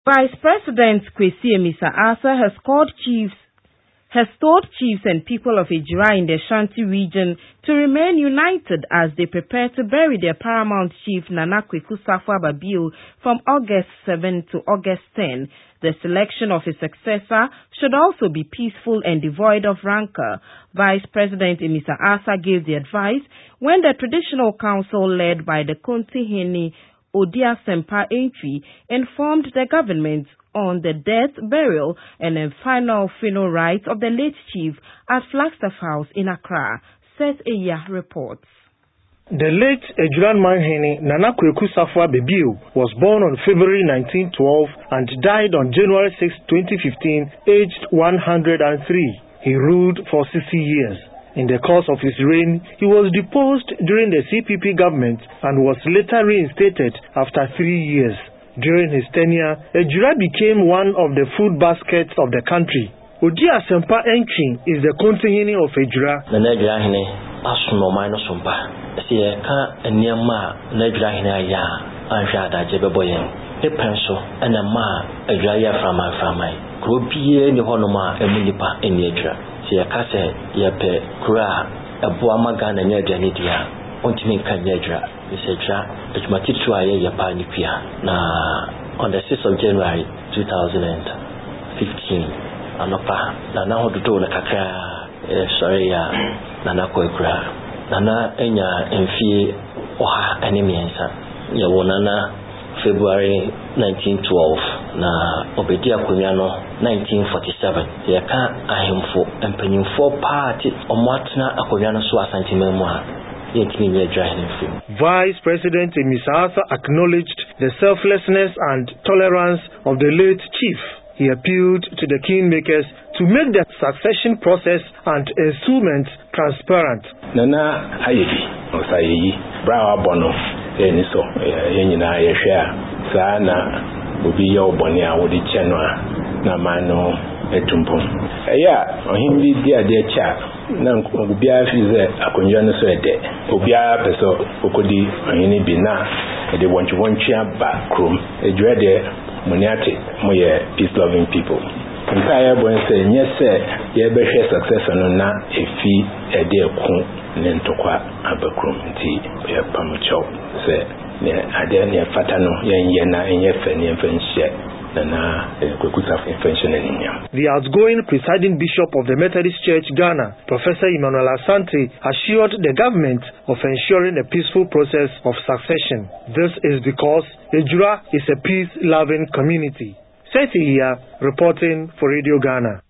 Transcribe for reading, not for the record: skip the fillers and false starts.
Vice President Kwesi Amissah-Arthur has told chiefs and people of Ejura in the Ashanti region to remain united as they prepare to bury their paramount chief Nana Kweku Safuah-Babio from August 7 to August 10. The selection of his successor should also be peaceful and devoid of rancor. Vice President Amissah-Arthur gave the advice when the traditional council led by the Kontihene Odia Sempa Entry informed the government on the death, burial, and final funeral rites of the late chief at Flagstaff House in Accra. Seth Eya reports. The late Ejura Manhene Nana Kweku Safuah-Babio was born on February 1912 and died on January 6, 2015, aged 103. He ruled for 60 years. In the course of his reign, he was deposed during the CPP government and was later reinstated after 3 years. During his tenure, Ejura became one of the food baskets of the country. Odia Sempa Entry is the Kontihene of Ejura. Kase yepe kura abua magana nyedja nidia ontimi kan nyedra isedra ejumatitu aye yepa nipia na on the 6th of January 2015 anopa na hododo na kakra sorry ya Nana Kwekura Nana enya emfie oha enemiensa ye wonana February 1912 na obedi akonya no 1947 yeka ahemfo empanyimfo party omwatena akonya no so asantimemu a yetimi nyedra henfo. Vice President Amissah-Arthur acknowledged the selflessness and tolerance of the late chief. He appealed to the kingmakers to make the succession process and instruments transparent. Nana Hayebi osayi brawa bono eniso yenyina yehwa sana obi ya obone a wodi chenwa na mano etumpum eya ohimbi dia de cha na obi afize akonjwa no so ede obi a peso okodi ohini bi na ede wonchwonchi aba krom ejure de muniate moye peace loving people nka ya bon se nyese ye behwe successor no na efi ede ku ne ntokwa abakrom nti ye pamucho se ne ade ne fata no yenye na enye fe ne fenhye. The outgoing presiding bishop of the Methodist Church Ghana, Professor Emmanuel Asante, assured the government of ensuring a peaceful process of succession. This is because Ejura is a peace-loving community. Seth Eya reporting for Radio Ghana.